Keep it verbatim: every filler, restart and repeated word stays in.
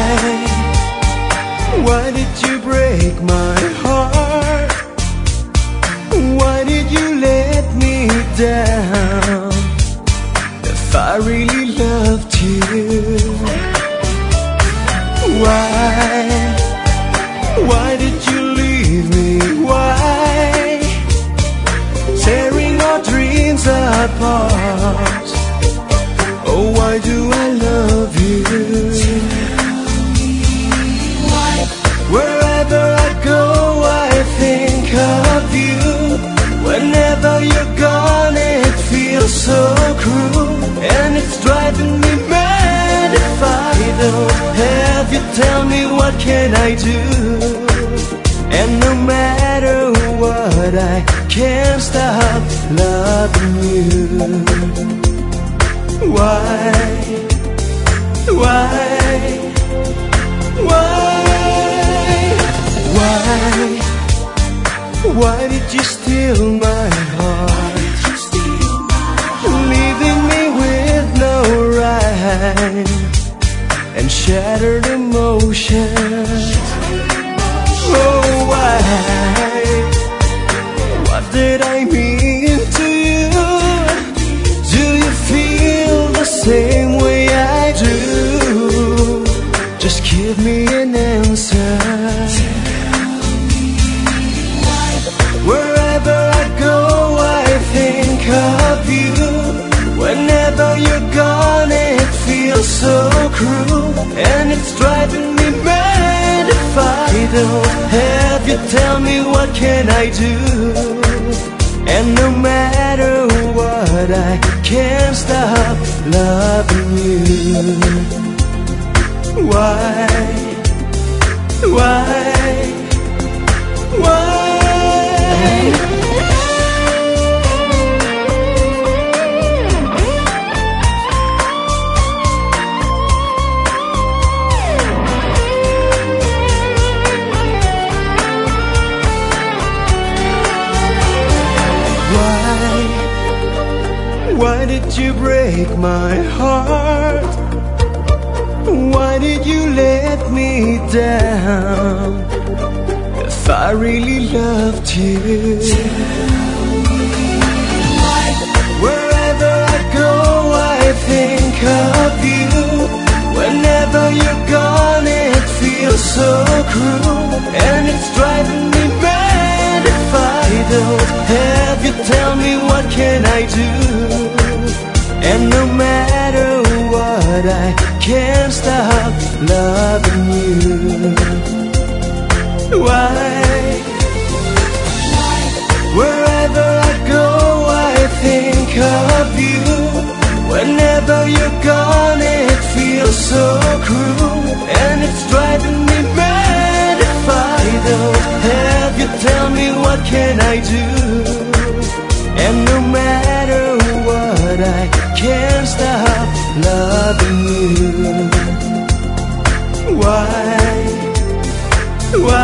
Why did you break my heart? Why did you let me down? If I really loved you, why? Why did you leave me? Why? Tearing our dreams apart. Oh, why do I love you? Wherever I go, I think of you. Whenever you're gone, it feels so cruel, and it's driving me mad. If I don't have you, tell me what can I do? And no matter what, I can't stop loving you. Why? Why? Why? Why? Why did you steal my heart? Leaving me with no rhyme and shattered emotions. Oh, why? What did I mean to you? Do you feel the same way I do? Just give me an answer. Wherever I go, I think of you. Whenever you're gone, it feels so cruel, and it's driving me mad. If I don't have you, tell me what can I do? And no matter what, I can't stop loving you. Why? Why? Why? Why did you break my heart? Why did you let me down? If I really loved you, wherever I go, I think of you. Whenever you're gone, it feels so cruel, and it's driving me mad. If I don't have you, tell me what can I do? And no matter what, I can't stop loving you. Why? Wherever I go, I think of you. Whenever you're gone, it feels so cruel, and it's driving me mad. If I don't have you, tell me what can I do? And no matter what, I can't stop loving you. Why? Why?